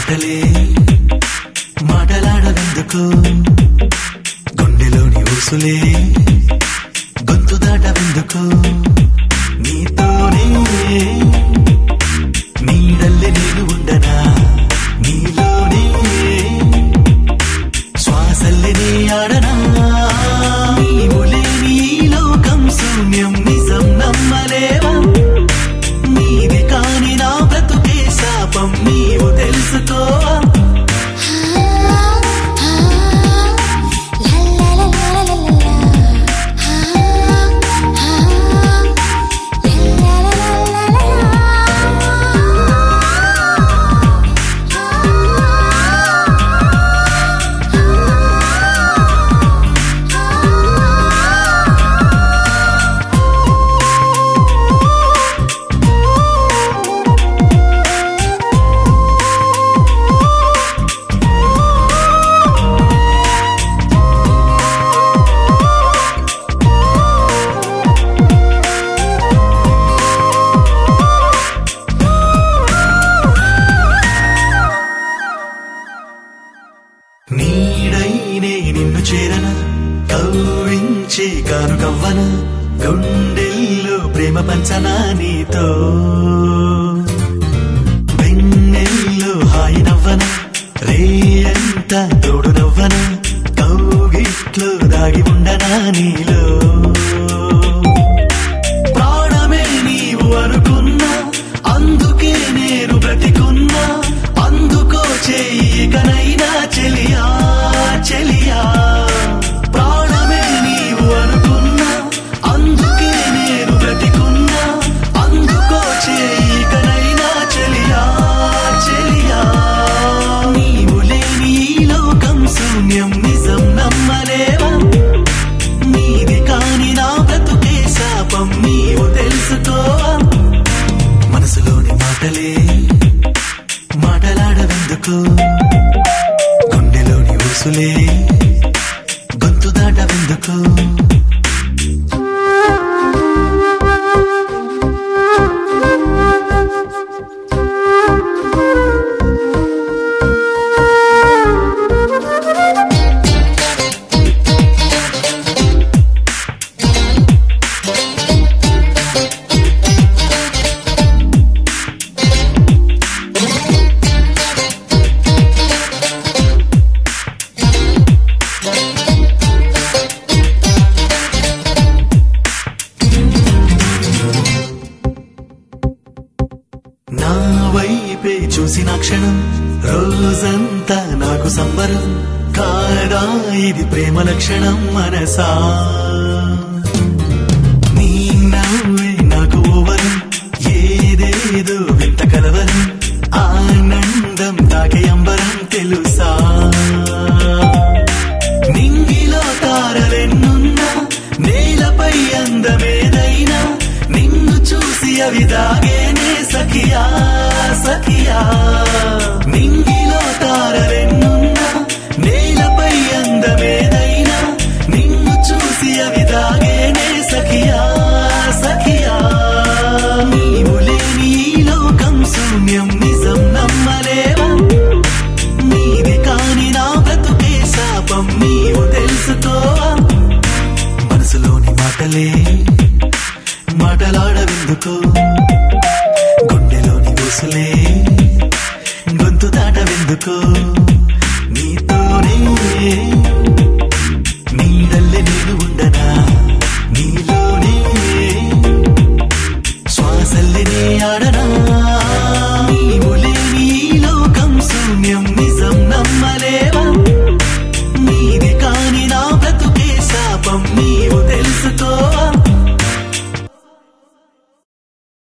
మాటలే మాటలాడవెందుకు గుండెలోని ఊసులే గొంతు దాటవెందుకు నీతోనే నీడల్లే నేను ఉండనా నీలోనే శ్వాసల్లే నీ ఆడనా నీవు లేని ఈ లోకం శూన్యం నిజం నమ్మలేవా నీది కాని నా బ్రతుకే శాపం నీవు తెలుసుకోవా నీడైనే నిన్ను చేరన కవ్వించి కాను కవ్వన గుండెల్లో ప్రేమ పంచనా నీతో వెన్నెల్లో హాయి నవ్వన రేయంత తోడు నవ్వన కౌగిట్లో దాగి ఉండనా నీలో ప్రాణమే నీవు అనుకున్నా అందుకే నేను బ్రతికున్నా అందుకో చెయ్యకనైనా చెలియా చెలియా ప్రాణమే నీవు అనుకున్నా అందుకే నేను బ్రతికున్నా అందుకో చెయ్యకనైనా చెలియా చెలియా నీవు లేని ఈ లోకం శూన్యం నిజం నమ్మలేవా నీది కాని నా బ్రతుకే శాపం నీవు తెలుసుకోవా మనసులోని మాటలే మాటలాడవెందుకు గుండెలోని ఊసులే గొంతు దాటవెందుకు నా వైపే చూసిన క్షణం రోజంతా నాకు సంబరం కాదా ఇది ప్రేమ లక్షణం మనసా నీ నవ్వే నాకు ఓవరం ఏదేదో వింత కలవరం ఆనందం తాకే అంబరం తెలుసా నింగిలో తారలెన్నున్నా నేలపై అందమేదైనా నిన్ను చూసి అవి దాగేనే సఖియా సఖియా నింగిలో తారలెన్నున్నా నేలపై అందమేదైనా నిన్ను చూసి అవి దాగేనే సఖియా సఖియా నీవు లేని ఈ లోకం శూన్యం నిజం నమ్మలేవా నీది కాని నా బ్రతుకే శాపం నీవు తెలుసుకోవా మనసులోని మాటలే మాటలాడవెందుకు గుండెలోని ఊసులే గొంతు దాటవెందుకు